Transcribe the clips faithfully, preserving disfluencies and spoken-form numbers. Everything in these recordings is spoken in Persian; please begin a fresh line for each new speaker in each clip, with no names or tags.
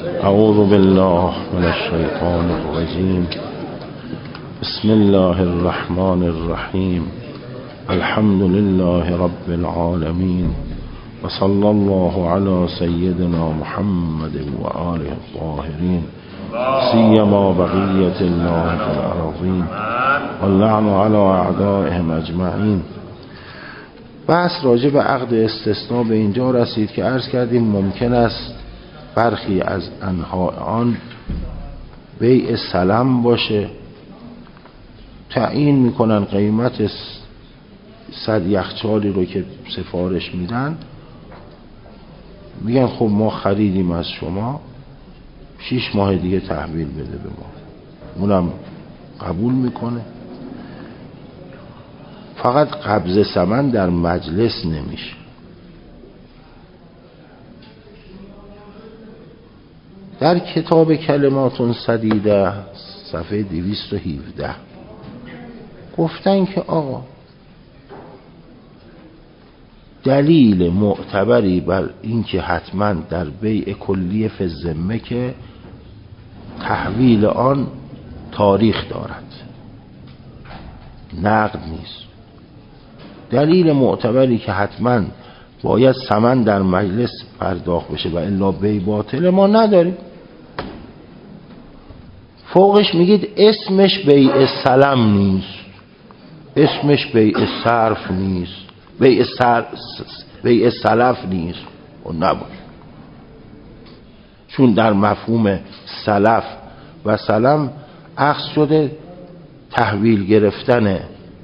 اعوذ بالله من الشیطان الرجیم. بسم الله الرحمن الرحیم. الحمد لله رب العالمین و صلی الله علی سیدنا محمد و آله الطاهرین سیما بقیة الله فی الارضین واللعن علی اعدائهم اجمعین. بحث راجع به عقد استثناء به اینجا رسید که عرض کردیم ممکن است برخی از انواع آن بیع سلم باشه، تعیین میکنن قیمت صد یخچالی رو که سفارش میدن، میگن خب ما خریدیم از شما، شیش ماه دیگه تحویل بده به ما. اونم قبول میکنه. فقط قبض ثمن در مجلس نمیشه. در کتاب کلمات سدیده صفحه دویست و هفده گفتن که آقا دلیل معتبری بر این که حتما در بیع کلیه فی الذمه که تحویل آن تاریخ دارد، نقد نیست. دلیل معتبری که حتما باید ثمن در مجلس پرداخت بشه و الا بیع باطل ما نداریم. فوقش میگید اسمش بیع سلم نیست، اسمش بیع صرف نیست، بیع سر... بیع سلف نیست. و نباشه، چون در مفهوم سلف و سلم اخذ شده تحویل گرفتن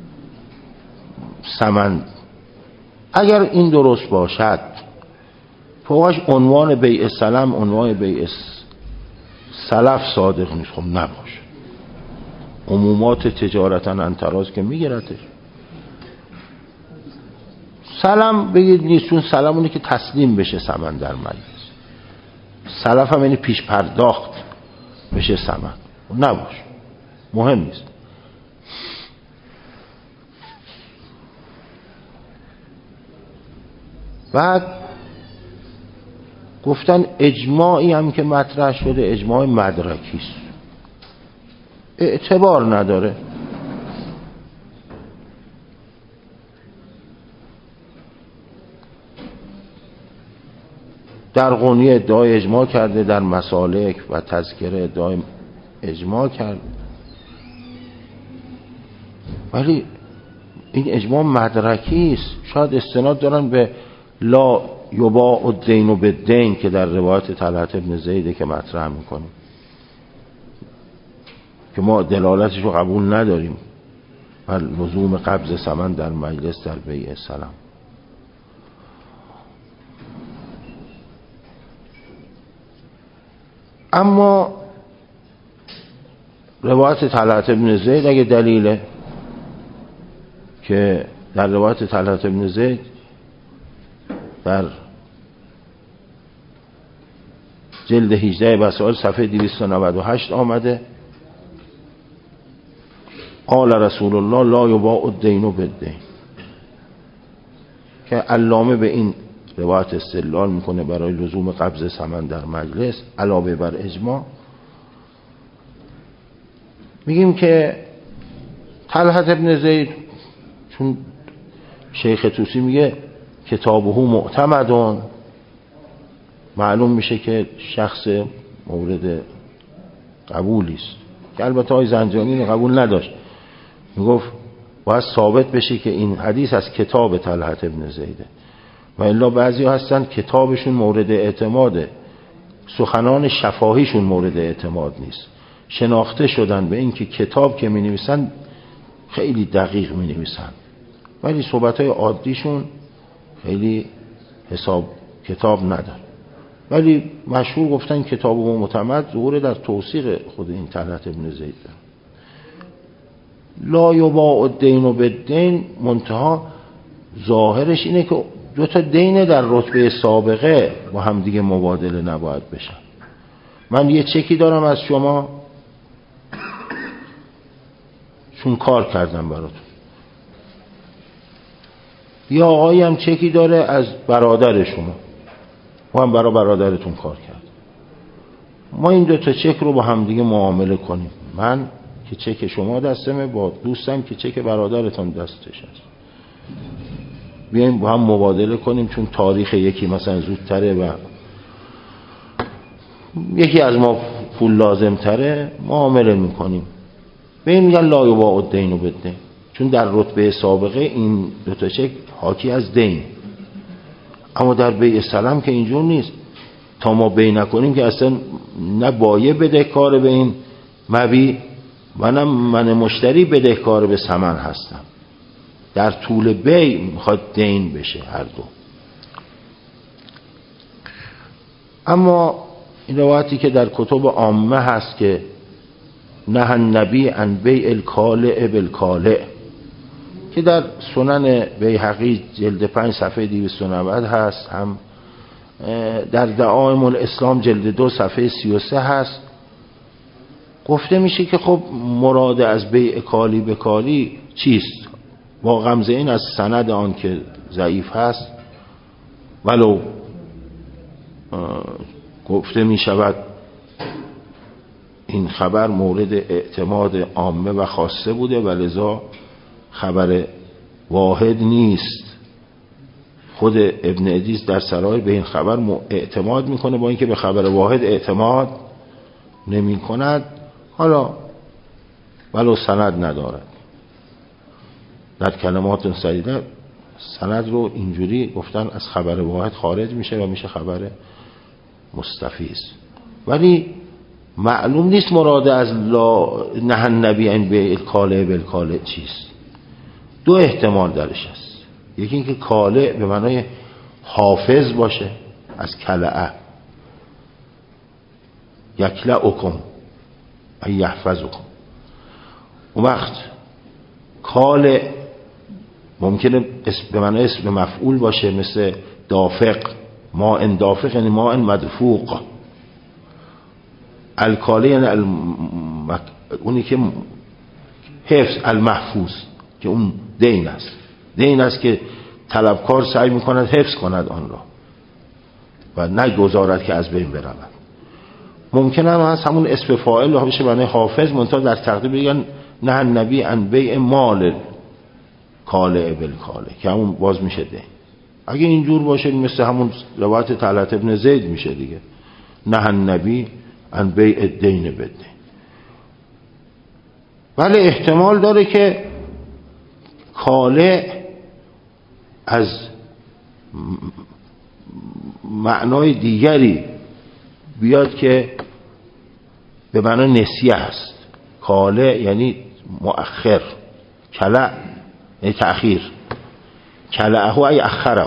ثمن. اگر این درست باشد فوقش عنوان بیع سلم عنوان بیع سلف صادق نیست. خب نباشه. عمومات تجارتا انتراز که میگیرتش. سلم بگید نیست، چون سلم اونه که تسلیم بشه ثمن در مجلس. سلف هم یعنی پیش پرداخت بشه ثمن. نباشه، مهم نیست. بعد گفتن اجماعی هم که مطرح شده اجماع مدرکی است، اعتبار نداره. در غنیه ادعای اجماع کرده، در مسالک و تذکره ادعای اجماع کرده، ولی این اجماع مدرکی است. شاید استناد دارن به لا یباع الدین بالدین که در روایت طلحة بن زید که مطرح میکنیم، که ما دلالتش رو قبول نداریم و لزوم قبض ثمن در مجلس در بیع سلم. اما روایت طلحة بن زید اگه دلیله که در روایت طلحة بن زید در جلد هجده وسائل صفحه دویست و نود و هشت آمده قال رسول الله لا یباع الدین بالدین، که علامه به این روایت استدلال میکنه برای لزوم قبض ثمن در مجلس علاوه بر اجماع. میگیم که طلحة بن زید، چون شیخ طوسی میگه کتابه معتمدون، معلوم میشه که شخص مورد قبولی است، که البته های زنجانی قبول نداشت. میگفت باید ثابت بشه که این حدیث از کتاب طلحة بن زیده، و الا بعضی هستن کتابشون مورد اعتماده، سخنان شفاهیشون مورد اعتماد نیست، شناخته شدن به این که کتاب که می نویسن خیلی دقیق می نویسن، ولی صحبتهای عادیشون خیلی حساب کتاب نداره. ولی مشهور گفتن کتاب و معتمد ظهور در توثیق خود این طلحة بن زید. لا یباع الدین بالدین، منتها ظاهرش اینه که دو تا دین در رتبه سابقه با هم دیگه مبادله نباید بشن. من یه چکی دارم از شما چون کار کردم براتون، یا آقایی هم چکی داره از برادر شما و هم برای برادرتون کار کرد. ما این دو تا چک رو با هم دیگه معامله کنیم. من که چک شما دستمه با دوستم که چک برادرتون دستش هست، بیایم با هم مبادله کنیم، چون تاریخ یکی مثلا زودتره و یکی از ما پول لازم تره، معامله میکنیم. به این میگن لا یباع الدین بالدین، چون در رتبه سابقه این دو تا چک حاکی از دین. اما در بیع سلم که اینجور نیست، تا ما بیع نکنیم که اصلا نه بایع بدهکار به این مبیع و نه من مشتری بدهکار به ثمن هستم. در طول بیع میخواد دین بشه هر دو. اما این روایتی که در کتب عامه هست که نه النبی عن بیع الکالع بالکالع، که در سنن بیهقی جلد پنج صفحه دویست و نود هست، هم در دعائم الاسلام جلد دو صفحه سی و سه هست، گفته میشه که خب مراد از بیع کالی به کالی چیست؟ با غمزه این از سند آن که ضعیف هست، ولو گفته میشود این خبر مورد اعتماد عامه و خاصه بوده و لذا خبر واحد نیست. خود ابن ادریس در سرای به این خبر اعتماد میکنه، با اینکه به خبر واحد اعتماد نمی کند، حالا ولو سند ندارد. در کلمات سریده سند رو اینجوری گفتن از خبر واحد خارج میشه و میشه خبر مستفیض. ولی معلوم نیست مراد از لا نه النبی عن بیع الکالع بالکالع چیست. دو احتمال درش هست. یکی اینکه کالع به معنای حافظ باشه، از کلعه یکلعکم ای یحفظکم. اون وقت کالع ممکنه اسم به معنای اسم مفعول باشه، مثل دافق، ما ان دافق یعنی ما ان مدفوق. الکالع یعنی المک... اونی که حفظ، المحفوظ که اون دین است. دین است که طلبکار سعی میکند حفظ کند آن را و نگذارد که از بین برود. ممکنه هم هست همون اسم فاعل رو بشه معنی حافظ، منتها در تقدیم بگن نه النبی عن بیع مال کالع بالکالع، که همون باز میشه دین. اگه اینجور باشه مثل همون روایت طلحة ابن زید میشه دیگه، نه النبی عن بیع الدین بالدین. ولی احتمال داره که کالع از معنای دیگری بیاد که به معنای نسیه است. کالع یعنی مؤخر، کلع یعنی تأخیر، کلعه ای اخره،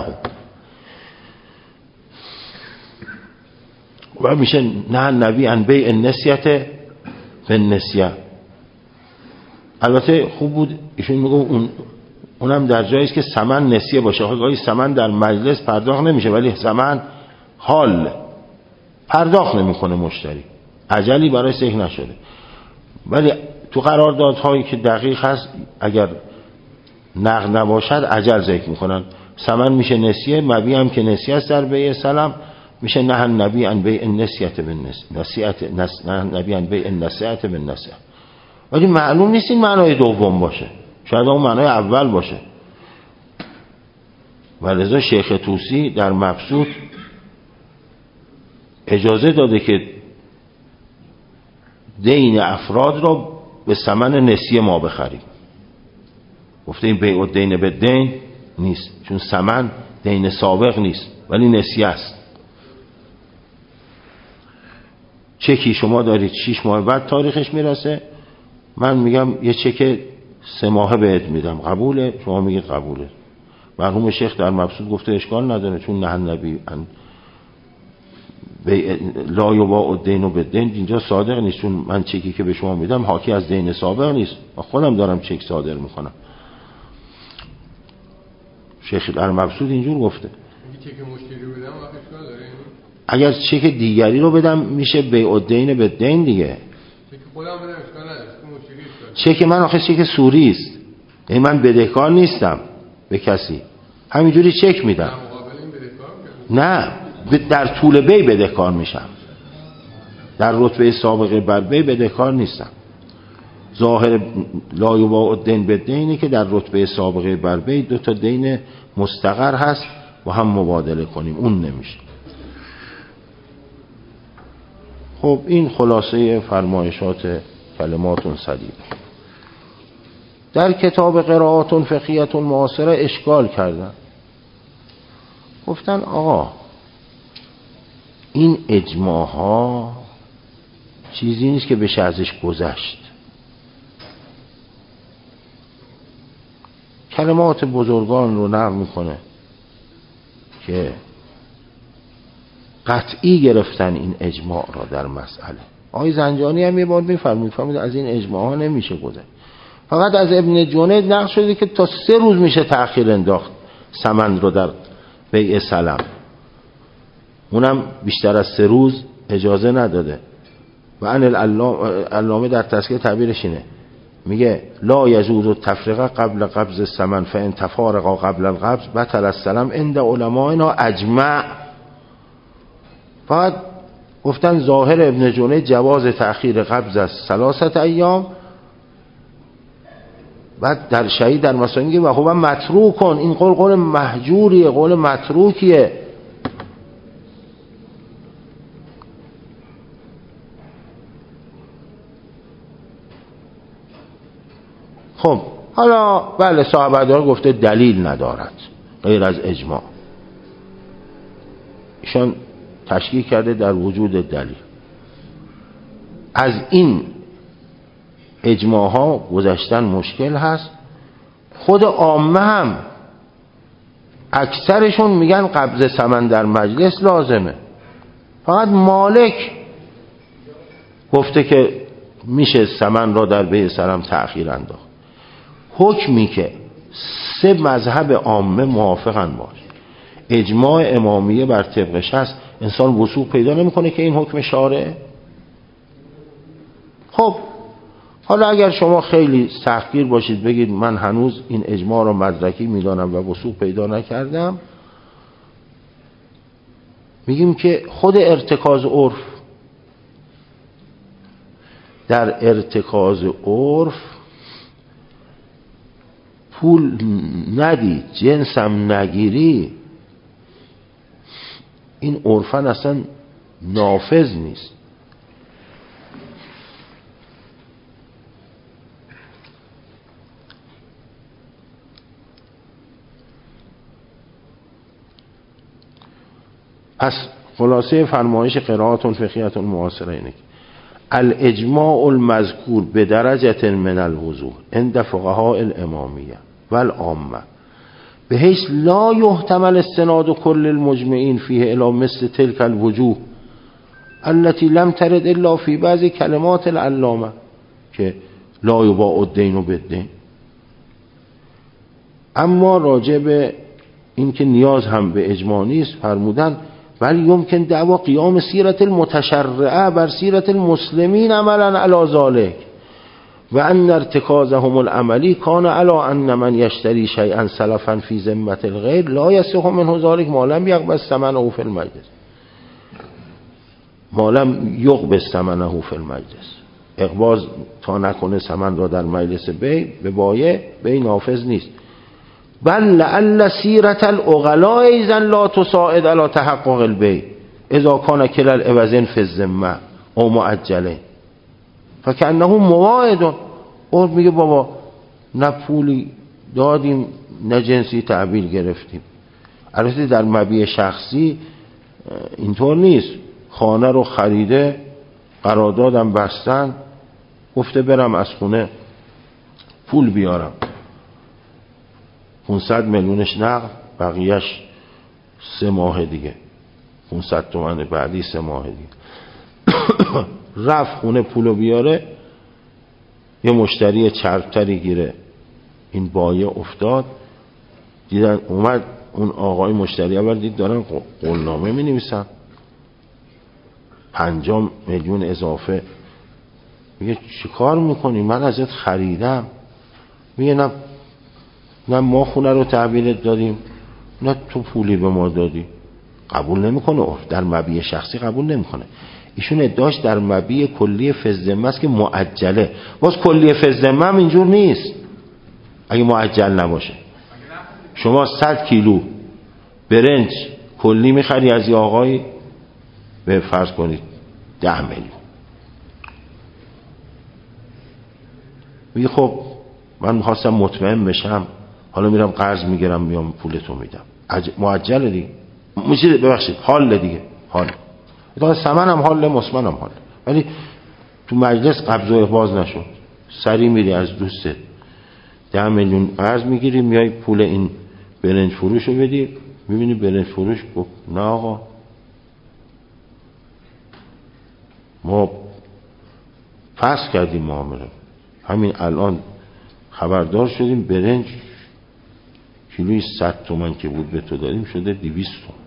و میشه نه النبی عن بیع النسیه بالنسیه. البته خوب بود ایشون میگه اون اونم در جایی است که ثمن نسیه باشه. گاهی ثمن در مجلس پرداخت نمیشه ولی ثمن حال پرداخت نمیکنه مشتری، اجلی برای صحیح نشده. ولی تو قراردادهایی که دقیق هست اگر نقد نباشد اجل ذکر میکنن. ثمن میشه نسیه، مبیع هم که نسیه است در بیع سلم میشه نه النبی عن بیع النسیه بالنسیه، نه النبی عن بیع النسیه بالنسیه. ولی معلوم نیست این معنای دوم باشه، شاید اون معنای اول باشه. ولذا شیخ طوسی در مبسوط اجازه داده که دین افراد را به ثمن نسیه ما بخریم. گفته این بیع الدین بالدین نیست، چون ثمن دین سابق نیست ولی نسیه است. چکی شما دارید شش ماه بعد تاریخش میرسه، من میگم یه چک سه ماهه بهت میدم، قبوله؟ شما میگید قبوله. مرحوم شیخ در مبسوط گفته اشکال نداره، چون نه النبی لا یباع الدین بالدین اینجا صادق نیست، چون من چکی که به شما میدم حاکی از دین سابق نیست، خودم دارم چک صادر میکنم. شیخ در مبسوط اینجور گفته.
چک مشتری رو بدم اشکال داره؟
اگر چک دیگری رو بدم میشه بیع الدین بالدین دیگه.
چک خودم بدم اشکال نداره، مشتری اشکال.
چک من آخه چک سوری است، یعنی من بدهکار نیستم به کسی، همینجوری چک میدم.
نه
نه، در طول بیع بدهکار میشم. در رتبه سابقه بر بی بدهکار نیستن. ظاهر لا یباع الدین بالدینه که در رتبه سابقه بر بی دو تا دین مستقر هست و هم مبادله کنیم، اون نمیشه. خب این خلاصه فرمایشات کلمات سدید. در کتاب قرائات فقهیه معاصره اشکال کردن، گفتن آقا این اجماع ها چیزی نیست که بشه ازش گذشت. کلمات بزرگان رو نقل میکنه که قطعی گرفتن این اجماع را در مسئله. آقای زنجانی هم یه بار میفرمید فرمود از این اجماع ها نمیشه گذشت. فقط از ابن جنید نقل شده که تا سه روز میشه تأخیر انداخت سمن رو در بیع سلم، اونم بیشتر از سه روز اجازه نداده. و ان العلامه در تذکیه تعبیرش اینه، میگه لا یجوز التفریقه قبل قبض الثمن فان تفارقا قبل القبض بطل السلم عند علمائنا اجمع. فقط گفتن ظاهر ابن جنید جواز تأخیر قبض از ثلاثه ایام. بعد در شهید در مسائل میگه و خب متروک کن، این قول قول محجوریه، قول متروکیه. خب حالا بله صاحب‌دار گفته دلیل ندارد غیر از اجماع، ایشان تشکیک کرده در وجود دلیل. از این اجماع ها گذشتن مشکل هست. خود عامه هم اکثرشون میگن قبض ثمن در مجلس لازمه. فقط مالک گفته که میشه ثمن را در بیع سلم تأخیر انداخت. حکمی که سه مذهب عامه موافقن باش، اجماع امامیه بر طبقش هست، انسان وثوق پیدا نمیکنه که این حکم شارعه. خب حالا اگر شما خیلی سختگیر باشید بگید من هنوز این اجماع را مدرکی میدانم و وثوق پیدا نکردم، میگیم که خود ارتکاز عرف، در ارتکاز عرف پول ندی جنسم نگیری، این عرفن اصلا نافذ نیست. پس خلاصه فرمایش قرائات فقهیه معاصره اینه که الاجماع المذکور به درجه من الوضوح عند فقهاء الامامیه والعامه بحيث لا يحتمل استناد كل المجمعين فيه الى مثل تلك الوجوه التي لم ترد الا في بعض كلمات العلامه که لا يباع الدين بالدين. اما راجع به این که نیاز هم به اجماع نیست فرمودن ولی یمکن دعوا قیام سیرت المتشرعه بر سیرت المسلمین عملا علی ذلك و ان ارتکازهم العملی کان علی ان من یشتری شیئا سلفا فی ذمه الغیر لا یصح منه ذلك ما لم یقبض ثمنه فی المجلس ما لم یقبض ثمنه فی المجلس. اقباض تا نکنه ثمن را در مجلس بی به بایع بی نافذ نیست. بل لعل سیرت العقلاء ایضا لا تساعد على تحقق البیع اذا کان کلا العوضین فی الذمه او مؤجله فکأنه مواعد. اون میگه بابا نه پولی دادیم نه جنسی تحویل گرفتیم. البته در مبیع شخصی اینطور نیست، خانه رو خریده قراردادم بستن، گفته برم از خونه پول بیارم، پانصد میلیونش نقد بقیهش سه ماه دیگه، پانصد تومن بعدی سه ماه دیگه. رفت خونه پولو بیاره، یه مشتری چربتری گیره، این بایع افتاد، دیدن اومد اون آقای مشتری اول دید دارن قولنامه می نویسن پنجاه میلیون اضافه. میگه چی کار میکنی؟ من ازت خریدم. میگه نه نه ما خونه رو تحویلت دادیم نه تو پولی به ما دادی. قبول نمیکنه، در مبیع شخصی قبول نمیکنه. ایشون ادعاش در مبیع کلیه فی الذمه است که معجله. باز کلیه فی الذمه هم اینجور نیست اگه معجل نباشه. شما صد کیلو برنج کلی میخری از یه آقایی به فرض کنید ده میلیون، میگه خب من میخواستم مطمئن بشم، حالا میرم قرض میگیرم میام پولتو میدم. معجل دیگه، مجید ببخشید حال دیگه، حال ادعا ثمن هم حال، مسمن هم حال. ولی تو مجلس قبض و احواز نشد، سری میری از دوست ده میلیون قرض میگیری میای پول این برنج فروش رو بدی، میبینی برنج فروش گفت نه آقا ما پس کردیم معامله، همین الان خبردار شدیم برنج کیلوی صد تومن که بود به تو دادیم شده دویست تومن.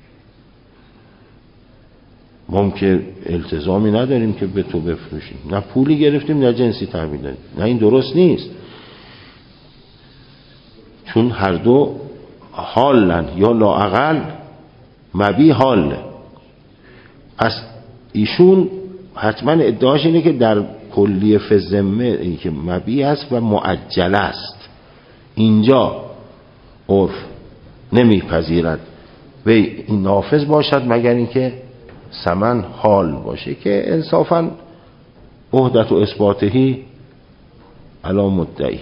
ما هم که التزامی نداریم که به تو بفروشیم، نه پولی گرفتیم نه جنسی تحویل دادیم. نه این درست نیست، چون هر دو حالن یا لااقل مبی حاله. پس ایشون حتما ادعاش اینه که در کلیه فی الذمه این که مبی است و معجل است. اینجا عرف نمیپذیرد و این نافذ باشد مگر اینکه ثمن حال باشه که انصافا وحدت و اثباتهی علی مدعی.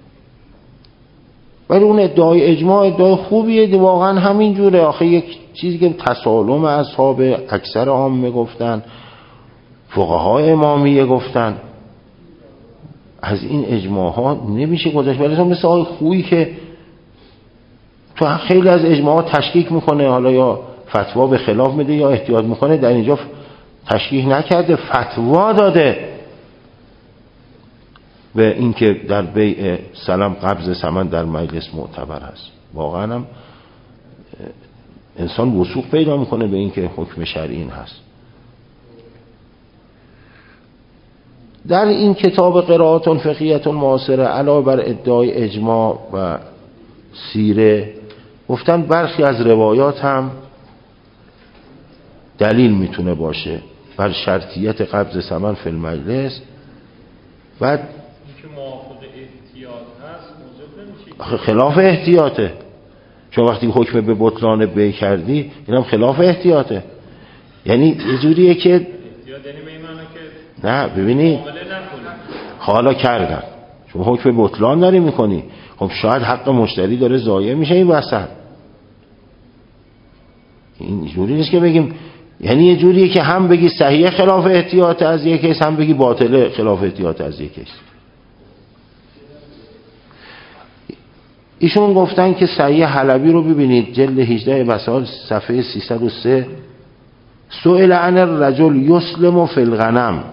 ولی اون ادعای اجماع ادعای خوبیه، واقعا همین جوره. آخه یک چیزی که تسالم اصحاب اکثر عامه گفتن، فقهای امامیه گفتن، از این اجماع ها نمیشه گذاشت. ولی مثل آقای خویی که تو خیلی از اجماعات تشکیک میکنه، حالا یا فتوا به خلاف میده یا احتیاط میکنه، در اینجا تشکیک نکرده، فتوا داده به اینکه در بیع سلام قبض ثمن در مجلس معتبر هست. واقعا هم انسان وثوق پیدا میکنه به اینکه حکم شرعی این هست. در این کتاب قرائات فقهیه معاصره علاوه بر ادعای اجماع و سیره گفتن برخی از روایات هم دلیل میتونه باشه بر شرطیت قبض ثمن فی المجلس. بعد
که موافق احتیاط هست موجب نمیشه،
خلاف احتیاطه. چون وقتی حکم به بطلان بیع کردی اینم خلاف احتیاطه. یعنی یه جوریه که
احتیاط یعنی به این معنی که
نه ببینی حالا کردن چون حکم بطلان داری میکنی، خب شاید حق مشتری داره ضایع میشه این وسط. این جوری نیست که بگیم، یعنی یه جوریه که هم بگی صحیح خلاف احتیاط از یک کیس، هم بگی باطله خلاف احتیاط از یک کیس. ایشون گفتن که صحیح حلبی رو ببینید جلد هجده وسائل صفحه سیصد و سه، سئل عن الرجل یسلم فی الغنم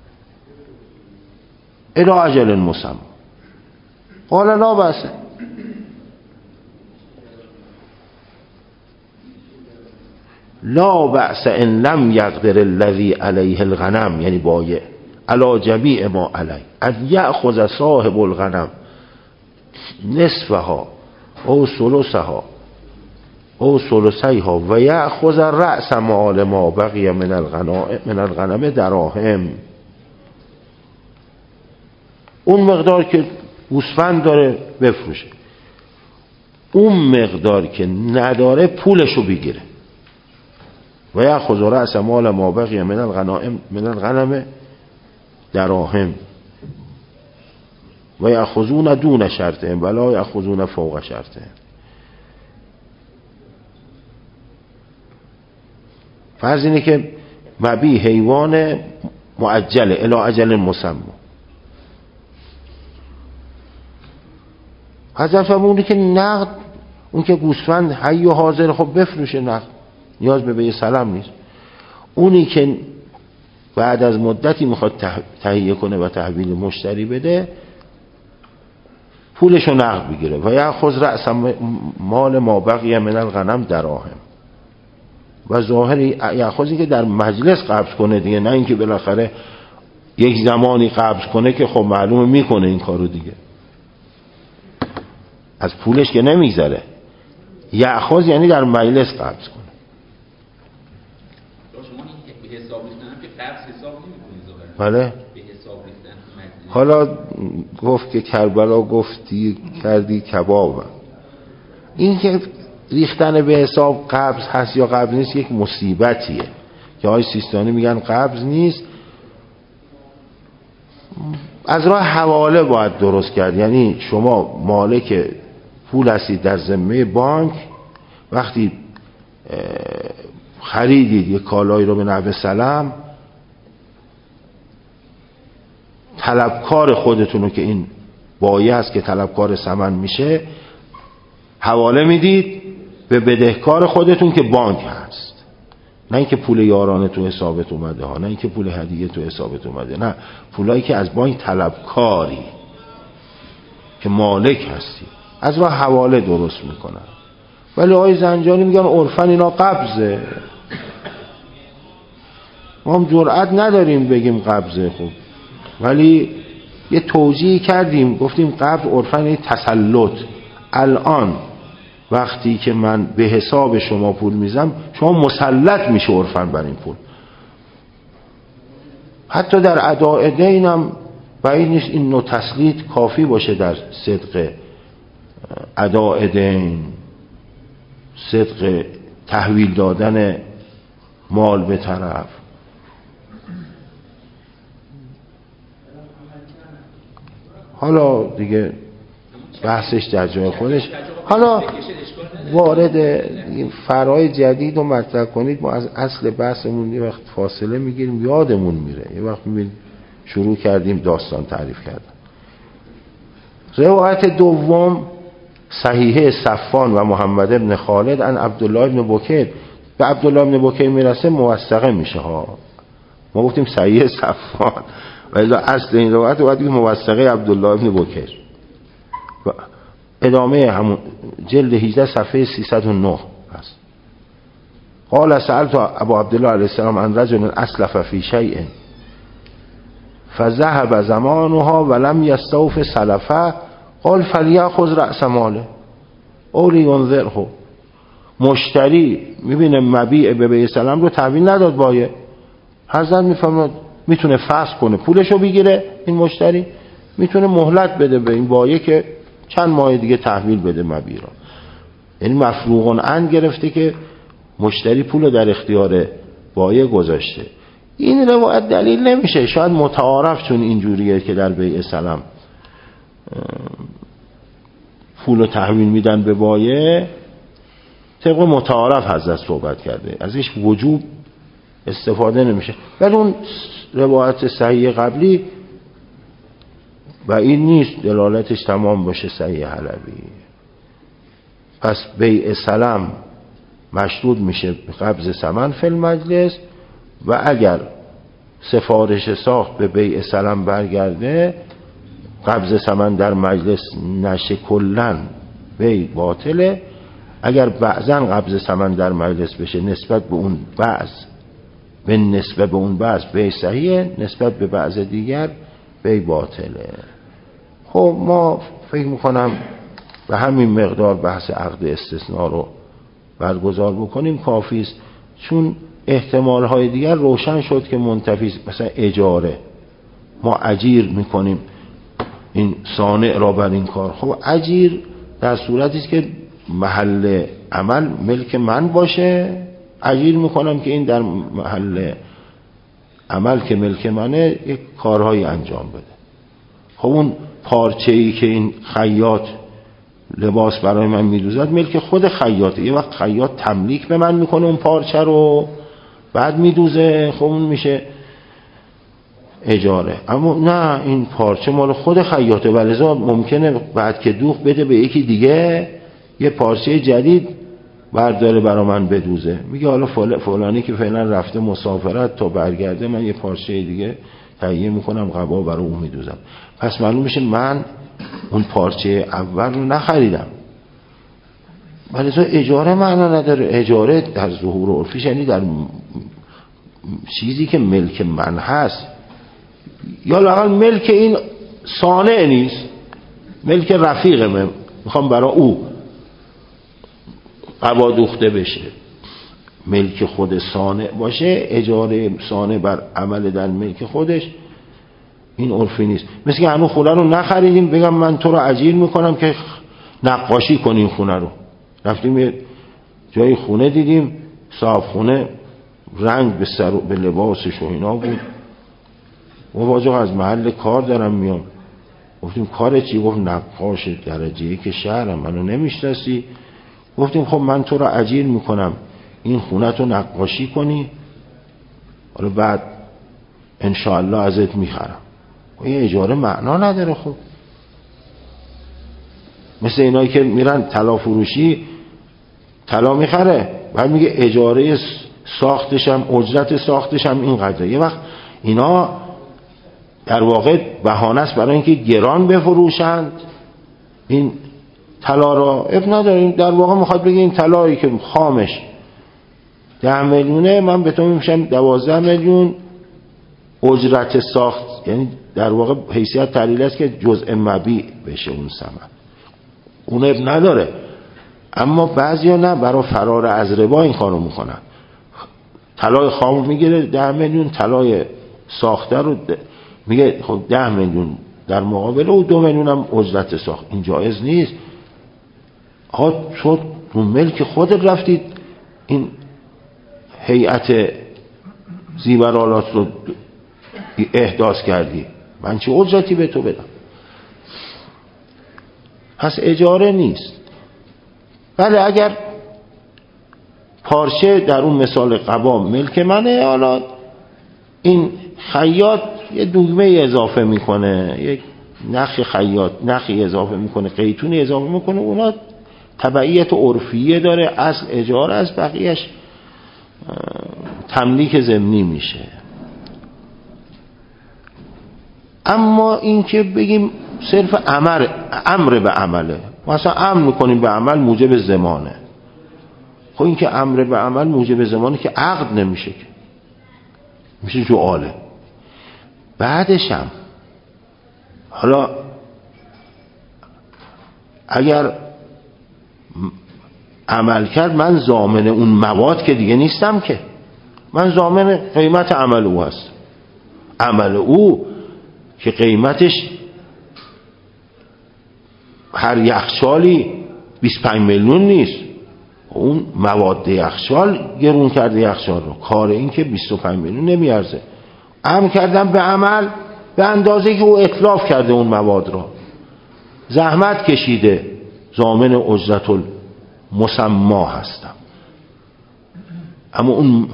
الی اجل مسمى قال لا بأس. لا بأس ان لم يقدر الذي عليه الغنم، یعنی بایع علی جمیع ما علیه ان یأخذ صاحب الغنم نصفها او ثلثها او ثلثیها و یأخذ رأس مال ما بقی من الغنائم من الغنم دراهم. اون مقدار که گوسفند داره بفروشه، اون مقدار که نداره پولشو بگیره. و یأخذ رأس مال ما بقی من الغنائم من الغنم دراهم و یأخذون دون شرطهم ولا یأخذون فوق شرطهم. فرض اینه که مبیع حیوان معجله الی اجل مسمى، حذف اونی که نقد، اون که گوسفند حی و حاضر خب بفروشه نقد، نیاز به بیع سلام نیست. اونی که بعد از مدتی میخواد تهیه کنه و تحویل مشتری بده پولشو نقد بگیره. و یأخذ رأس مال ما بقی من الغنم دراهم. و ظاهری یأخذی که در مجلس قبض کنه دیگه، نه اینکه بالاخره یک زمانی قبض کنه که خب معلومه میکنه این کارو دیگه، از پولش که نمیگذره. یأخذ یعنی در مجلس قبض کنه.
شما این حساب ریختن
بله. حالا گفت که کربلا گفتی کردی کباب. این که ریختن به حساب قبض هست یا قبض نیست یک مصیبتیه که آقای سیستانی میگن قبض نیست. از راه حواله باید درست کرد. یعنی شما مالک پول هستید در ذمه بانک، وقتی خریدید یک کالایی رو به نحو سلم، طلبکار خودتونو که این بایع است که طلبکار ثمن میشه حواله میدید به بدهکار خودتون که بانک هست. نه اینکه پول یارانه تو حسابت اومده ها، نه اینکه پول هدیه تو حسابت اومده، نه، پولایی که از بانک طلبکاری که مالک هستی از راه حواله درست میکنن. ولی آقای زنجانی میگن عرفن اینا قبضه. ما هم جرئت نداریم بگیم قبضه. خوب ولی یه توجیه کردیم، گفتیم قبض عرفن تسلط. الان وقتی که من به حساب شما پول میزم، شما مسلط میشه عرفن بر این پول. حتی در اداء دینم بعید نیست این نوع تسلیط کافی باشه در صدق اداء دین، صدق تحویل دادن مال به طرف. حالا دیگه بحثش در جای خودش. حالا وارد فرای جدید رو مطرح کنید، ما از اصل بحثمون یه وقت فاصله میگیریم، یادمون میره. یه وقت میبینیم شروع کردیم داستان تعریف کردن. روایت دوم صحیحه صفان و محمد ابن خالد عن عبدالله ابن بکیر. به عبدالله ابن بکیر میرسه موثقه میشه ها. ما گفتیم صحیحه صفان ولی اصل این روایت باید بگیم موثقه عبدالله ابن بکیر. ادامه همون جلد هجده صفحه سیصد و نه هست. قال سألت ابو عبدالله علیه السلام عن رجل اسلف فی شیء فذهب زمانها ولم یستوف سلفه قال فلیأخذ رأس ماله او لینظره. مشتری میبینه مبیع به بیع سلم رو تحویل نداد بایع، حضرت میفهمه میتونه فسخ کنه پولشو بگیره. این مشتری میتونه مهلت بده به این بایع که چند ماه دیگه تحویل بده مبیع رو. یعنی مفروغ عن گرفته که مشتری پولو در اختیار بایع گذاشته. این روایت دلیل نمیشه، شاید متعارف چون اینجوریه که در بیع سلم پولو تحویل میدن به بایع، طبق متعارف حضرت صحبت کرده، ازش وجوب استفاده نمیشه. ولی اون روایت صحیح قبلی و این نیست دلالتش تمام باشه صحیح حلبی. پس بیع سلم مشروط میشه قبض ثمن فی المجلس و اگر سفارش ساخت به بیع سلم برگرده قبض ثمن در مجلس نشه کلن بیع باطله. اگر بعضا قبض ثمن در مجلس بشه نسبت به اون بعض به نسبت به اون بعض بیع صحیحه، نسبت به بعض دیگر بیع باطله. خب ما فکر میکنم به همین مقدار بحث عقد استثناء رو برگزار بکنیم کافی است، چون احتمال های دیگر روشن شد که منتفی است. مثلا اجاره، ما اجیر میکنیم این صانع را بر این کار. خب اجیر در صورتی است که محل عمل ملک من باشه، اجیر میکنم که این در محل عمل که ملک منه یک کارهایی انجام بده. خب اون پارچه‌ای که این خیاط لباس برای من میدوزد ملک خود خیاطه. یه وقت خیاط تملیک به من میکنه اون پارچه رو بعد میدوزه، خب اون میشه اجاره. اما نه، این پارچه مال خود خیاطه و لذا ممکنه بعد که دوخ بده به یکی دیگه یه پارچه جدید برداره برای من بدوزه. میگه حالا فلانی که فعلا رفته مسافرت تا برگرده من یه پارچه دیگه تهیه میکنم قبا برای اون میدوزم. پس معلوم میشه من اون پارچه اول رو نخریدم. ولی تو اجاره معنا نداره. اجاره در ظهور عرفیش یعنی در چیزی که ملک من هست، یا لااقل ملک این صانع نیست، ملک رفیق من، میخوام برای او قبا دوخته بشه. ملک خود صانع باشه، اجاره صانع بر عمل در ملک خودش، این عرفی نیست. مثل که هنوز خونه رو نخریدیم بگم من تو رو اجیر میکنم که نقاشی کنیم خونه رو. رفتیم یه جای خونه دیدیم، صاحب خونه رنگ به سر به لباسش و اینا بود. و واجه از محل کار دارم میام. گفتیم کار چی؟ گفت نقاش درجه یک شهرم، منو نمیشناسی؟ گفتیم خب من تو رو اجیر میکنم این خونه تو نقاشی کنی، حالا بعد انشاءالله ازت میخرم. این اجاره معنا نداره. خب مثل اینایی که میرن طلا فروشی طلا میخره، بعد میگه اجاره ساختشم اجرت ساختشم اینقدره. یه وقت اینا در واقع بهانه است برای اینکه گران بفروشند این طلا را. اب نداریم، در واقع میخواد بگه این طلایی که خامش ده میلیونه، من به تو میشم دوازده میلیون اجرت ساخت، یعنی در واقع حیثیت تعلیل است که جزء مبیع بشه اون ثمن. اون اب نداره. اما بعضیا نه، برای فرار از ربا این کارو میکنن. طلای خام میگیره ده میلیون، طلای ساخته رو میگه خب ده میلیون در مقابل او دو میلیون هم اجرت ساخت. این جایز نیست. ها تو تو ملک خودت رفتید این هیئت زیورالات رو احداث کردی، من چه اجرتی به تو بدم؟ پس اجاره نیست. بله اگر پارچه در اون مثال قبا ملک منه، حالا این خیاط یه دگمه اضافه میکنه، یک نخی خیاط نخی اضافه میکنه، قیتونی اضافه میکنه، اونا تبعیت عرفیه داره، اصل اجاره از بقیهش تملیک ضمنی میشه. اما این که بگیم صرف امر امر به عمله، مثلا امر میکنیم به عمل موجب زمانه، خب این که امر به عمل موجب زمانه که عقد نمیشه، که میشه جعاله. بعدش هم حالا اگر عمل کرد، من ضامن اون مواد که دیگه نیستم، که من ضامن قیمت عمل او هست. عمل او که قیمتش هر یخچالی بیست و پنج میلیون نیست، اون مواد یخچال گرون کرده یخچال رو، کار این که بیست و پنج میلیون نمیارزه. امر کردم به عمل به اندازه که او اتلاف کرده اون مواد رو، زحمت کشیده، ضامن اجرت المسما هستم. اما اون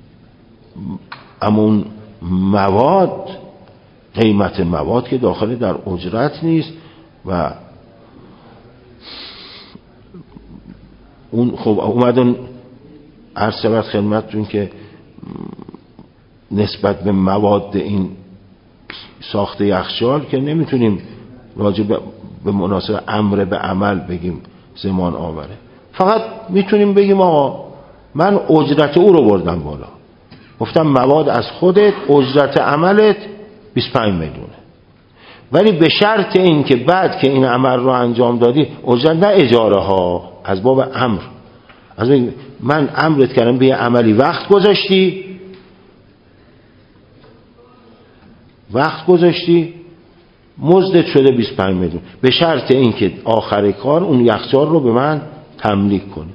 اما اون مواد، قیمت مواد که داخل در اجرت نیست و اون خب اومدن عرض شود خدمتتون که نسبت به مواد این ساخت یخچال که نمیتونیم راجع به مناسب امر به عمل بگیم زمان آوره، فقط میتونیم بگیم آقا من اجرت او رو بردم بالا، گفتم مواد از خودت اجرت عملت بیست و پنج میلیونه، ولی به شرط این که بعد که این عمل رو انجام دادی اجرت، نه اجاره ها، از باب امر، از من امرت کردم به عملی وقت گذاشتی وقت گذاشتی مزدت شده بیست و پنج میلیون، به شرط این که آخر کار اون یخچال رو به من تملیک کنی.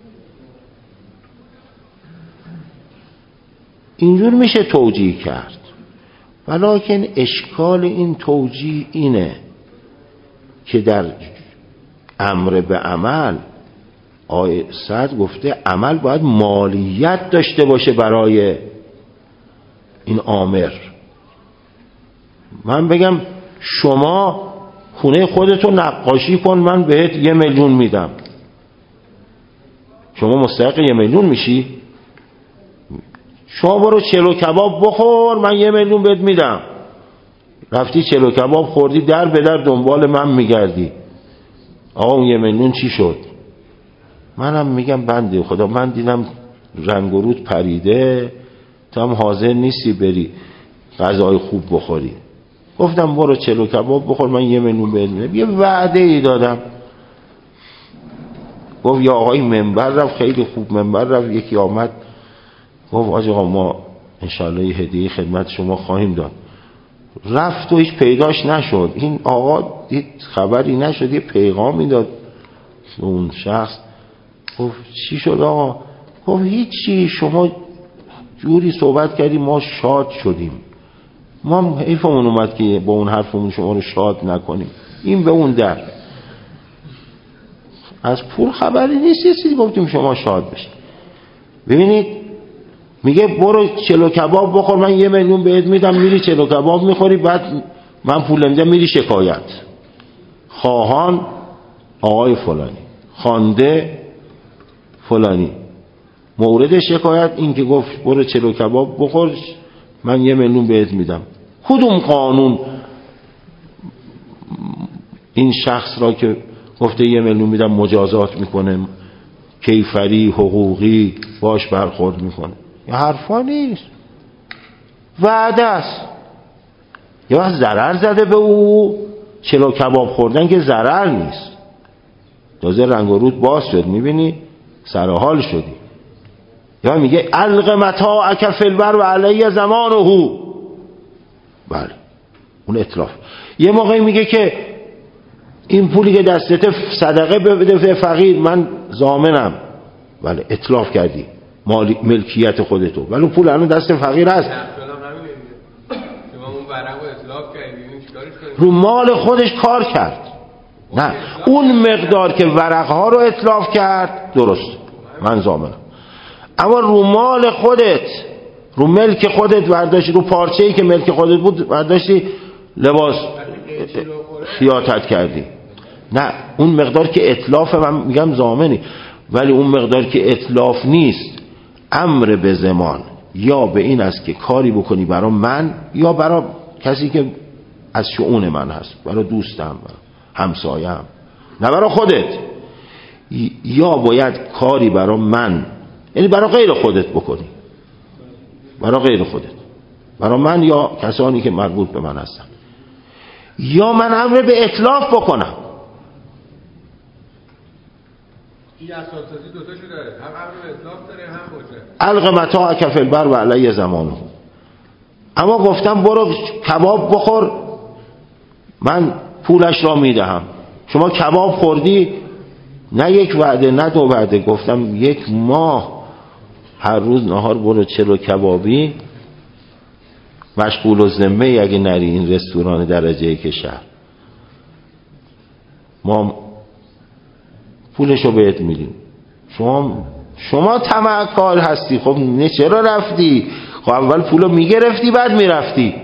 اینجور میشه توجیه کرد، ولیکن اشکال این توجیه اینه که در امر به عمل آیه صد گفته عمل باید مالیت داشته باشه برای این آمر. من بگم شما خونه خودتو نقاشی کن من بهت یه میلیون میدم، شما مستحق یه میلیون میشی؟ شما برو چلو کباب بخور من یه میلیون بهت میدم، رفتی چلو کباب خوردی در به در دنبال من میگردی، آقا اون یه میلیون چی شد؟ منم میگم بنده خدا من دیدم رنگ و رود پریده، تو هم حاضر نیستی بری غذای خوب بخوری، گفتم برو چلو کباب بخور من یه میلیون بهت میدم. یه وعده ای دادم، گفت یا آقای منبر رفت خیلی خوب منبر رفت، یکی آمد گفت آج آقا ما انشالله یه هدیه خدمت شما خواهیم داد. رفت و هیچ پیداش نشد. این آقا دید خبری نشد، یه پیغامی داد اون شخص. گفت چی شد آقا؟ گفت هیچی، شما جوری صحبت کردی ما شاد شدیم، ما حیفمون اومد که با اون حرفمون شما رو شاد نکنیم. این به اون در از پول خبری نیست، یه چیزی گفتیم شما شاد بشید. ببینید میگه برو چلو کباب بخور، من یه میلیون بهت میدم، میری چلو کباب میخوری، بعد من پول نمیدم میری شکایت. خواهان آقای فلانی، خوانده فلانی، مورد شکایت این که گفت برو چلو کباب بخور من یه میلیون بهت میدم. کدوم قانون این شخص را که گفته یه میلیون میدم مجازات میکنه، کیفری حقوقی باش برخورد میکنه؟ یه حرفا نیست، وعده است. یا وقت ضرر زده به او، چلو کباب خوردن که ضرر نیست، تازه رنگ و رود باز شد، میبینی سرحال شدی. یا میگه الق متاعک فی البر و علی زمانه، بله اون اتلاف. یه موقعی میگه که این پولی که دستت صدقه بده به فقیر من ضامنم، بله اتلاف کردی مالی ملکیت خودتو، ولی پول الان دست فقیر هست، رو مال خودش کار کرد. نه اون مقدار که ورقها رو اتلاف کرد درست من ضامنم، اما رو مال خودت، رو ملک خودت برداشتی، رو پارچه‌ای که ملک خودت بود برداشتی لباس خیاطت کردی، نه اون مقدار که اتلاف من میگم ضامنی، ولی اون مقدار که اتلاف نیست امر به زمان، یا به این است که کاری بکنی برای من یا برای کسی که از شؤون من هست، برای دوستم، همسایم، نه برای خودت، یا باید کاری برای من، یعنی برای غیر خودت بکنی، برای غیر خودت، برای من یا کسانی که مربوط به من هستن، یا من امر به اتلاف بکنم.
این اساساتی دو تاشو داره، هم امر به اتلاف داره هم باشه
الق متاعک فی البر و علی زمانه. اما گفتم برو کباب بخور من پولش را میدهم. شما کباب خوردی، نه یک وعده نه دو وعده، گفتم یک ماه هر روز نهار برو چلو کبابی، مشغول و ذمه اگه نری این رستوران درجه یک شهر، ما پولشو بهت میدیم. شما شما طمع کار هستی، خب نه چرا رفتی؟ خب اول پولو میگرفتی بعد میرفتی.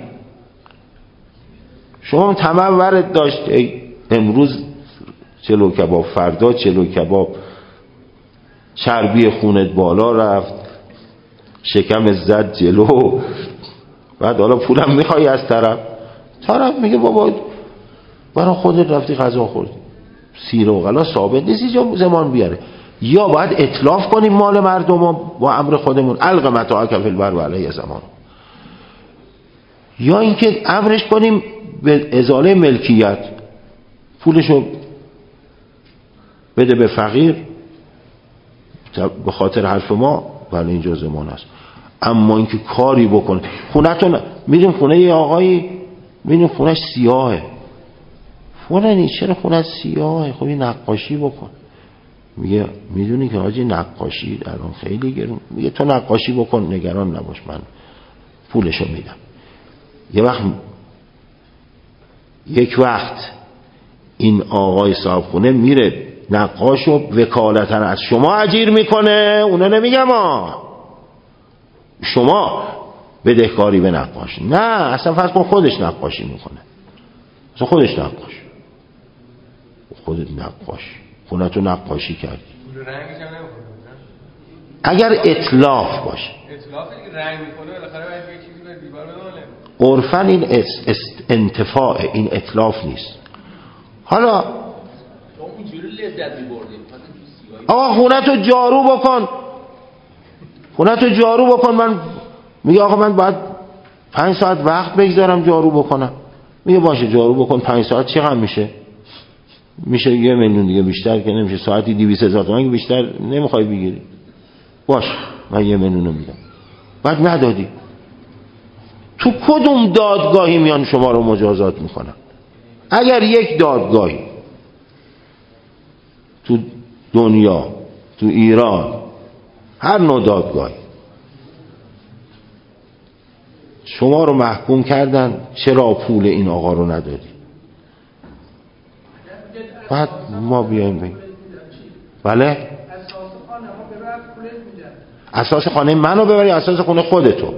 شما طمع ورد داشت ای امروز چلو کباب، فردا چلو کباب، چربی خونت بالا رفت، شکم زد جلو، بعد حالا پولم میخوای از طرف طرف میگه بابا برای خودت رفتی غذا خوردی. سیر و غلا ثابت نیست اینجا زمان بیاره. یا باید اتلاف کنیم مال مردم با امر خودمون، الق متاعک فی البر و علی زمان، یا اینکه امرش کنیم به ازاله ملکیت، پولشو بده به فقیر به خاطر حرف ما، ولی اینجا زمان است. اما اینکه کاری بکنه، خونتون میدون خونه یه آقایی میدون خونش سیاهه، فلانی چرا خونت سیاهه؟ خب این نقاشی بکن. میگه میدونی که حاجی نقاشی الان خیلی گرون، میگه تو نقاشی بکن نگران نباش من پولشو میدم. یه وقت یک وقت این آقای صاحب خونه میره نقاشو وکالتا از شما اجیر میکنه، اونا نمیگم ها شما بدهکاری به نقاش، نه اصلا فرض کن خودش نقاشی میکنه، اصلا خودش نقاش، خودت نقاش خونتو نقاشی کردی،
رنگش هم نمیخوره.
اگر اطلاف باشه،
اطلاف دیگه رنگ میکنه بالاخره باید یه چیزی به دیوار بماله.
عرفاً این انتفاع، این اطلاف نیست. حالا
تو اونجوری لذت می‌بردی،
آقا خونتو جارو بکن، خونتو جارو بکن. من میگه آقا من باید پنج ساعت وقت بگذارم جارو بکنم. میگه باشه جارو بکن، پنج ساعت چقدر میشه؟ میشه یه میلیون دیگه، بیشتر که نمیشه، ساعتی دویست هزار تومان که بیشتر نمیخوای بگیری. باش من یه میلیون رو میدم. بعد ندادی. تو کدوم دادگاهی میان شما رو مجازات میکنن؟ اگر یک دادگاهی تو دنیا، تو ایران، هر نوع دادگاهی شما رو محکوم کردن چرا پول این آقا رو ندادی، بعد ما بیایم بگیم بله اساس خانه منو ببری، اساس خونه خودتو،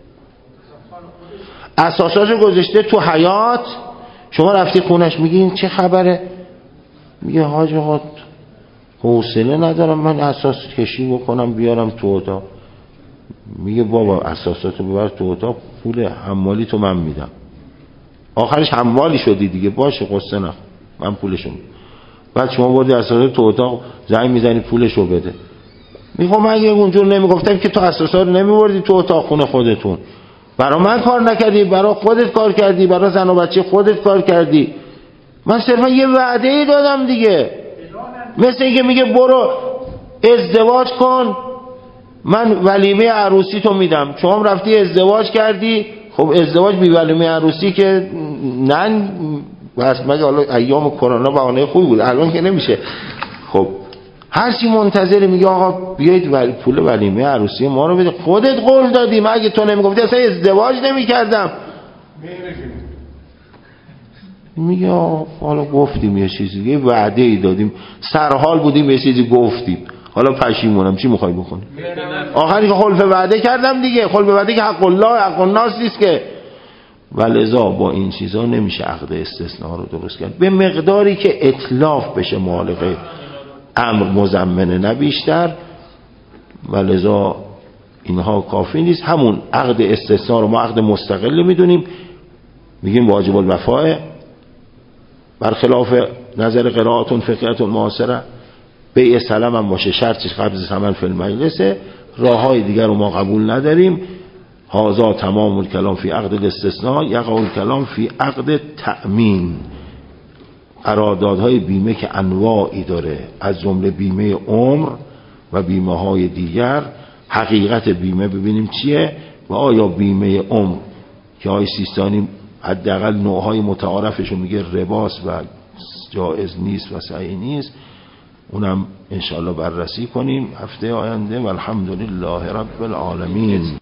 اساساشو گذاشته تو حیاط، شما رفتی خونش میگی این چه خبره، میگه حاج آقا حوصله ندارم من اساس کشی بکنم بیارم تو اتاق. میگه بابا اساساتو ببر تو اتاق، پول حمالی تو من میدم. آخرش حمالی شدی دیگه، باشه قصه نخور من پولشو میدم. بعد شما بردی اساساتو تو اتاق زنگ میزنی پولشو بده. میگه من اگه اونجور نمیگفتم که تو اساسا رو نمیبردی تو اتاق خونه خودتون، برا من کار نکردی، برا خودت کار کردی، برا زن و بچه خودت کار کردی. من صرفا یه وعده ای دادم دیگه، مثل اینکه میگه برو ازدواج کن من ولیمه عروسی تو میدم، شما رفتی ازدواج کردی. خب ازدواج بی ولیمه عروسی که نه، بس مگه حالا ایام کرونا بهانه خوبی بود، الان که نمیشه. خب هر چی منتظر میگه آقا بیایید ولی پول ولیمه عروسی ما رو بده. خودت قول دادی، من اگه تو نمیگفتی اصلا ازدواج نمیکردم. میگه آقا حالا گفتیم یه چیزی، یه وعده ای دادیم، سرحال بودیم یه چیزی گفتیم، حالا پشیمونم، چی میخوای بکنی؟ آخری که خلف وعده کردم دیگه، خلف وعده که حق الله حق الناس نیست که. ولذا با این چیزا نمیشه عقد استثناء رو درست کرد، به مقداری که اتلاف بشه مالقه امر مزمنه نه بیشتر. ولذا اینها کافی نیست. همون عقد استثناء رو ما عقد مستقل میدونیم، میگیم واجب الوفاء، برخلاف نظر قرائتون فقهیتون معاصره. بیع سلام هم باشه، شرطش قبض ثمن فی المجلسه. راههای دیگر رو ما قبول نداریم. هذا تمام الکلام فی عقد الاستثناء، یقع الکلام فی عقد تأمین. قراردادهای بیمه که انواعی داره، از جمله بیمه عمر و بیمه های دیگر. حقیقت بیمه ببینیم چیه و آیا بیمه عمر که های سیستانی حداقل نوعهای متعارفشو میگه رباست و جائز نیست و صحیح نیست، اونم انشاءالله بررسی کنیم هفته آینده. و الحمدلله رب العالمین.